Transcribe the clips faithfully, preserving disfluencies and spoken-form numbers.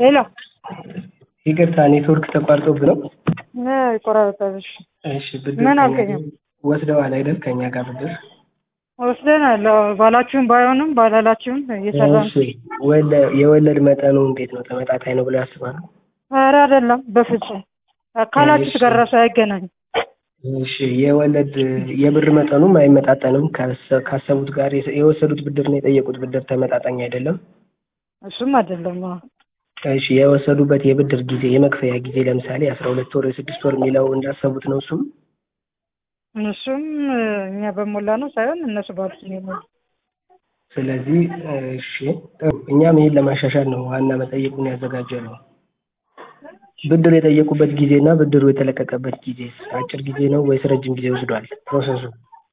ሄሎ ይቅርታ ኔትወርክ ተቋርጦብህ ነው? አይ ይቆራረጣል። እሺ እሺ ብድር ምን ከኛ አልከኝ? ወስደዋል አይደል? ከኛ ጋር ብድር ወስደናል። አዎ፣ ባላችሁም ባይሆንም ባላላችሁም እየሰራን። እሺ ወለ የወለድ መጠኑ እንዴት ነው? ተመጣጣኝ ነው ብለው ያስባሉ? ኧረ አይደለም በፍጹም ካላችሁት ጋር ራሱ አይገናኝም። እሺ የወለድ የብር መጠኑም አይመጣጠንም ካሰ- ካሰቡት ጋር የስ- የወሰዱት ብድር ነው የጠየቁት ብድር ተመጣጣኝ አይደለም። እሱም አይደለም። አዎ እሺ የወሰዱበት የብድር ጊዜ የመክፈያ ጊዜ ለምሳሌ አስራ ሁለት ወር የስድስት ወር የሚለው እንዳሰቡት ነው እሱም? እነሱም እኛ በሞላ ነው ሳይሆን እነሱ ባሉት ነው የሞላ። ስለዚህ እሺ ጥሩ። እኛም ይሄን ለማሻሻል ነው ዋና መጠየቁን ያዘጋጀ ነው። ብድር የጠየቁበት ጊዜ እና ብድሩ የተለቀቀበት ጊዜ አጭር ጊዜ ነው ወይስ ረጅም ጊዜ ወስዷል ፕሮሰሱ?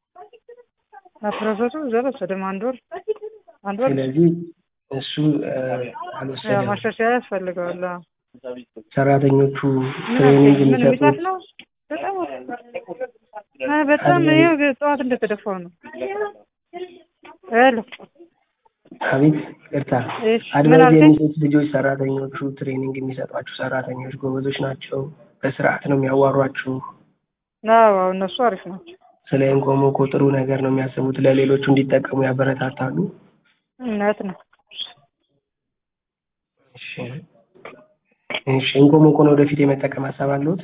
ፕሮሰሱ ዘበሰደም አንድ ወር አንድ ወር ስለዚህ እሱ ያው አልወሰደም። ማሻሻያ ያስፈልገዋል። አዎ። ሰራተኞቹ ምን ትሬኒንግ አልከኝ? ምን የሚሰጡት የሚጣፍ ነው? በጣም አይ በጣም ይኸው ጠዋት እንደተደፋው ነው። ሄሎ አቤት ይቅርታ። እሺ ምን አድቫይዝ አልከኝ? የሚሰጡት ልጆች ሰራተኞቹ ትሬኒንግ የሚሰጧችሁ ሰራተኞች ጎበዞች ናቸው? በስርዓት ነው የሚያዋሯችሁ? አዎ አዎ፣ እነሱ አሪፍ ናቸው። ስለ ኢንኮሞኮ ጥሩ ነገር ነው የሚያስቡት? ለሌሎቹ እንዲጠቀሙ ያበረታታሉ? እውነት ነው። እሺ እሺ ኢንኮሞኮን ወደፊት የመጠቀም ሀሳብ አለዎት?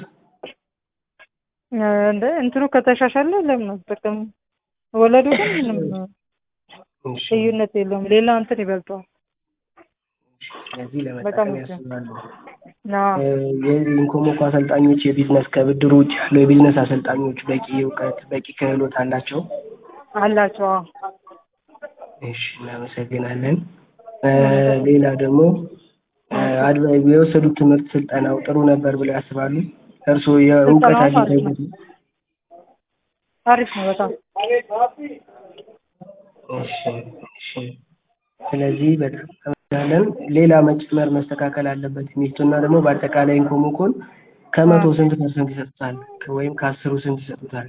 እንደ እንትኑ ከተሻሻለ ለምን አትጠቀሙ? ወለዱ ግን ምንም እሺ ልዩነት የለውም። ሌላ እንትን ይበልጠዋል። ስለዚህ በጣም ለመጠቀም ውድ ነው። ያስባሉ። አዎ የኢንኮሞኮ አሰልጣኞች የቢዝነስ ከብድሩ ውጭ ያለው የቢዝነስ አሰልጣኞች በቂ እውቀት በቂ ክህሎት አላቸው? አላቸው። አዎ እሺ እናመሰግናለን። ሌላ ደግሞ አድቫይዝ የወሰዱት ትምህርት ስልጠናው ጥሩ ነበር ብለው ያስባሉ? እርስዎ የእውቀት ስልጠናውም አሪፍ ነው። አግኝተውበት? አሪፍ ነው በጣም። እሺ እሺ ስለዚህ በጣም እናመሰግናለን። ሌላ መጨመር መስተካከል አለበት የሚሉትና ደግሞ በአጠቃላይ ኢንኮሞኮን ከመቶ ስንት ፐርሰንት ይሰጡታል? ወይም ከአስሩ ስንት ይሰጡታል?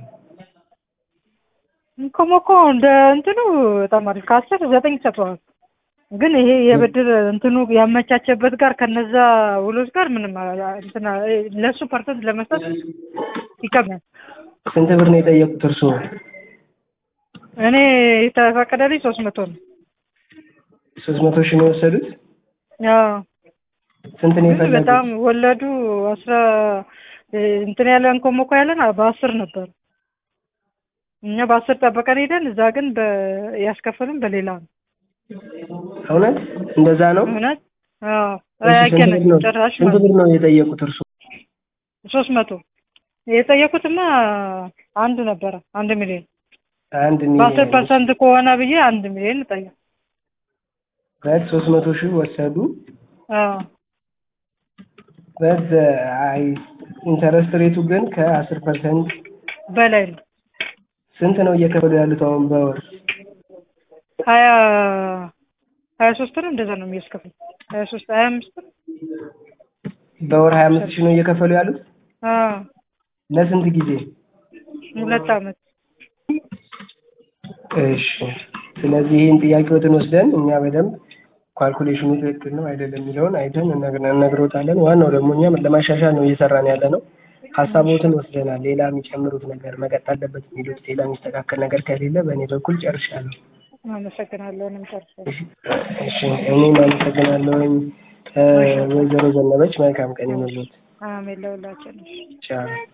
ኢንኮሞኮ እንደ እንትኑ በጣም አሪፍ ከአስር ዘጠኝ ይሰጠዋል። ግን ይሄ የብድር እንትኑ ያመቻቸበት ጋር ከነዛ ውሎች ጋር ምንም እንትና ለሱ ፐርሰንት ለመስጠት ይከብዳል። ስንት ብር ነው የጠየቁት እርስዎ? እኔ የተፈቀደልኝ ሶስት መቶ ነው። ሶስት መቶ ሺህ ነው የወሰዱት? አዎ ስንት ነው ግን የፈለጉት? በጣም ወለዱ አስራ እንትን ያለ ኢንኮሞኮ ያለን በአስር ነበር። እኛ በአስር ጠበቀን ሄደን እዛ ግን ያስከፈሉን በሌላ ነው። እውነት እንደዛ ነው? እውነት? አዎ አይገናኝም ጭራሽ ስንት ማለት ብር ነው የጠየቁት እርሱ? ሶስት መቶ የጠየቁትማ አንድ ነበረ አንድ ሚሊዮን አንድ በአስር ሚሊዮን ፐርሰንት ከሆነ ብዬ አንድ ሚሊዮን ጠየቁ። በት ሶስት መቶ ሺህ ወሰዱ። አዎ በት አይ ኢንተረስት ሬቱ ግን ከአስር ፐርሰንት በላይ ነው። ስንት ነው እየከፈሉ ያሉት አሁን በወር? ሀያ ሀያ ሶስት ነው እንደዛ ነው የሚያስከፍል። ሀያ ሶስት ሀያ አምስት በወር ሀያ አምስት ሺህ ነው እየከፈሉ ያሉት? አዎ ለስንት ጊዜ? ሁለት አመት። እሺ ስለዚህ ይህን ጥያቄዎትን ወስደን እኛ በደንብ ካልኩሌሽኑ ትክክል ነው አይደለም የሚለውን አይተን እነግሮታለን። ዋናው ደግሞ እኛ ለማሻሻል ነው እየሰራን ያለ ነው። ሀሳቦትን ወስደናል። ሌላ የሚጨምሩት ነገር መቀጠል አለበት የሚሉት ሌላ የሚስተካከል ነገር ከሌለ በእኔ በኩል ጨርሻለሁ። አመሰግናለሁ። እኔም ጨርሻለሁ። እሺ እኔም አመሰግናለሁኝ። ወይዘሮ ዘነበች መልካም ቀን ይሁንልዎት። አሜን ለሁላችንም። ቻው